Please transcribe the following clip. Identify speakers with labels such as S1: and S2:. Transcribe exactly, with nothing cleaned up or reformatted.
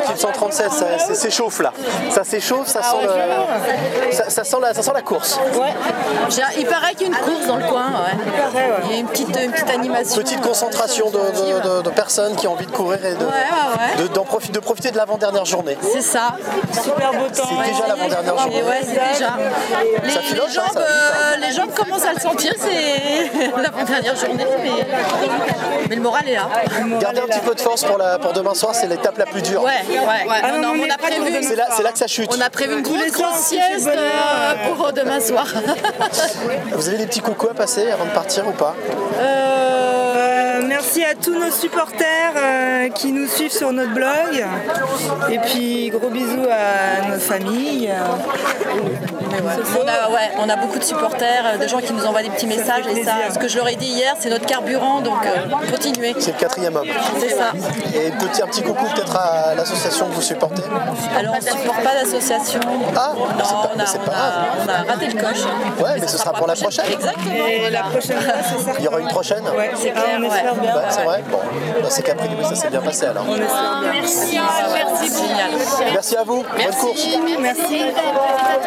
S1: petite cent trente-sept, ça, ça s'échauffe là. Ça s'échauffe, ça,
S2: Ah,
S1: sent
S2: ouais,
S1: le... ça, ça, sent la, ça sent la course.
S2: Ouais. J'ai- Il paraît qu'il y a une course dans le coin. Ouais.
S3: Il paraît, ouais.
S2: Il y a une petite, une petite animation.
S1: Petite concentration de, de, de, de personnes qui ont envie de courir et de,
S2: Ouais, ouais, ouais.
S1: de, d'en profi- de profiter de l'avant-dernière journée.
S2: C'est ça.
S3: Super beau temps.
S1: C'est déjà l'avant-dernière
S2: Et
S1: journée.
S2: ouais, c'est déjà. Les,
S1: Ça filoche,
S2: les
S1: hein,
S2: jambes,
S1: ça va vite, hein.
S2: euh, les jambes commencent à le sentir, c'est l'avant-dernière journée, mais... mais le moral est là.
S1: Gardez un petit peu de force pour, la, pour demain soir, c'est l'étape la plus dure.
S2: Ouais, ouais.
S3: Ah non,
S2: Non,
S3: mais on
S2: on,
S3: est
S2: a
S3: prêts pour
S2: prévu,
S3: demain.
S1: C'est là, c'est là que ça chute.
S2: on a prévu une grosse,
S3: les
S2: grosse
S3: sens,
S2: sieste
S3: c'est le bonheur.
S2: euh, pour demain soir.
S1: Vous avez des petits coucous à passer avant de partir ou pas?
S3: Euh, merci à tous nos supporters euh, qui nous suivent sur notre blog. Et puis gros bisous à nos familles.
S2: Mais ouais. On, a, ouais, on a beaucoup de supporters, euh, des gens qui nous envoient des petits messages et ça, ce que je leur ai dit hier, c'est notre carburant, donc euh, continuez.
S1: C'est le quatrième homme.
S2: C'est ça.
S1: Et petit, un petit coucou peut-être à l'association que vous supportez.
S2: Alors on ne supporte pas d'association.
S1: Ah,
S2: non,
S1: c'est pas-
S2: on, a,
S1: c'est
S2: on,
S1: pas grave.
S2: a, on a raté le coche.
S1: Ouais, mais ce sera pour la prochaine.
S2: Exactement.
S3: Et la
S2: voilà.
S3: prochaine fois, c'est certain.
S1: Il y aura une prochaine?
S3: Ouais,
S2: C'est clair,
S3: on espère
S2: ouais.
S3: bien.
S1: Ouais, c'est vrai. Bon, bah, c'est qu'après, oui, ça s'est bien passé alors.
S3: On espère bien.
S2: Merci, merci, génial.
S1: Merci à vous. Bonne course.
S3: Merci.